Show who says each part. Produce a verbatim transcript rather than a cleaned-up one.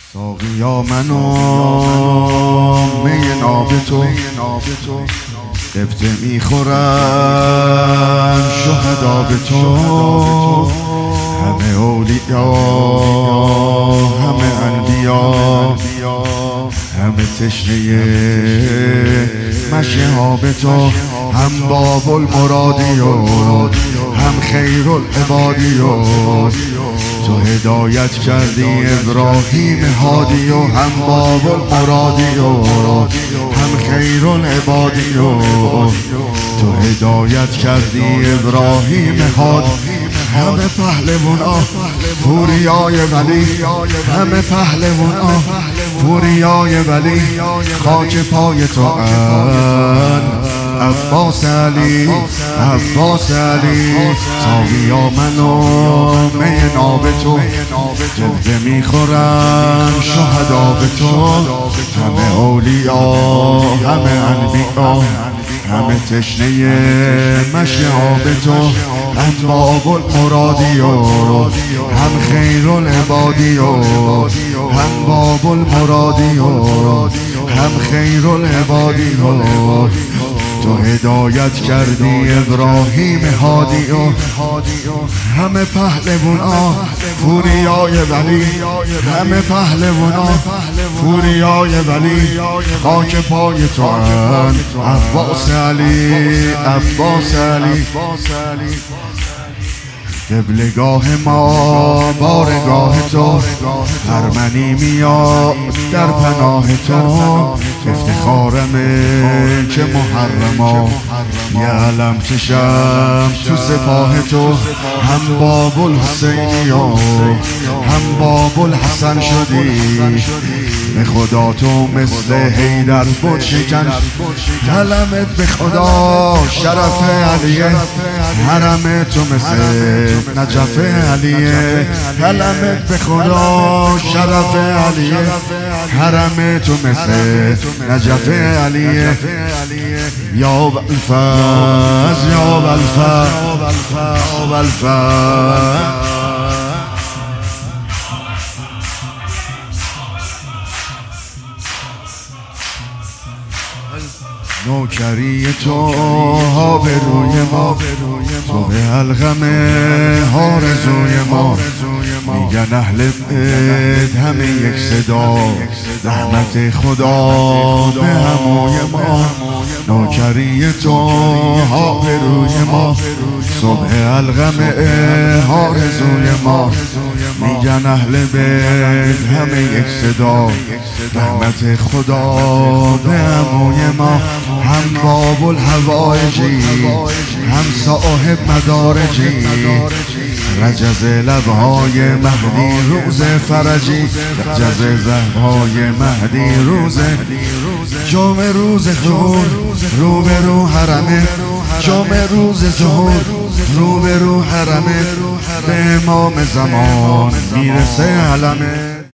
Speaker 1: ساقیا منو می ناب تو قبطه میخورن شهدا به تو، همه اولیا همه انبیا همه تشنه مشه ها به تو، هم باب المرادی و هم خیر العبادی و تو هدایت کردی ابراهیم هادی و هم باب المرادی و هم خیر العبادی و تو هدایت کردی ابراهیم هادی. همه پهلوانا فوریای ولی، همه پهلوانا فوریای ولی، خاک پای تو ان عباس علی عباس علی. ساقیا منو می ناب تو جلوه میخورم شهدا به تو، همه اولیا همه انبیا همه تشنه مشه ها به تو، هم باب المرادی و هم خیر العبادی و هم باب المرادی و هم خیر العبادی و تو هدایت کردی ابراهیم هادی و همه پهلوانا فوریای ولی، همه پهلوانا فوریای ولی، خاک پای تو ان عباس علی عباس علی. قبلگاه ما بارگاه تو، هرمنی میاد در پناه تو، افتخارمه که محرما یه علم کشم تو سپاه تو، هم باب الحسینی و هم باب الحسن شدی، به خدا تو مثل حیدر بود شکن، علمت به خدا شرف علیه، حرم تو مثل نجف علیه، علمت به خدا شرف علیه، حرم تو مثل نجف علیه. یا الفز یا الفز یا الفز نوکری تو ها به روی ما، تو به حلقم آرزوی ما، میگن اهل بیت همه یک صدا، رحمت خدا به هموی ما. نوکری تو ها به روی ما، صبح حلقم آرزوی ما، میگن اهل بیت همه یک صدا، رحمت خدا به هموی ما. هم باب الحوائجی هم صاحب مدارجی، رجز لبهای مهدی روز فرجی، رجز لبهای مهدی روز جمعه روز ظهور رو به رو حرمه، جمعه روز ظهور رو به رو حرمه، به امام زمان میرسه علمه.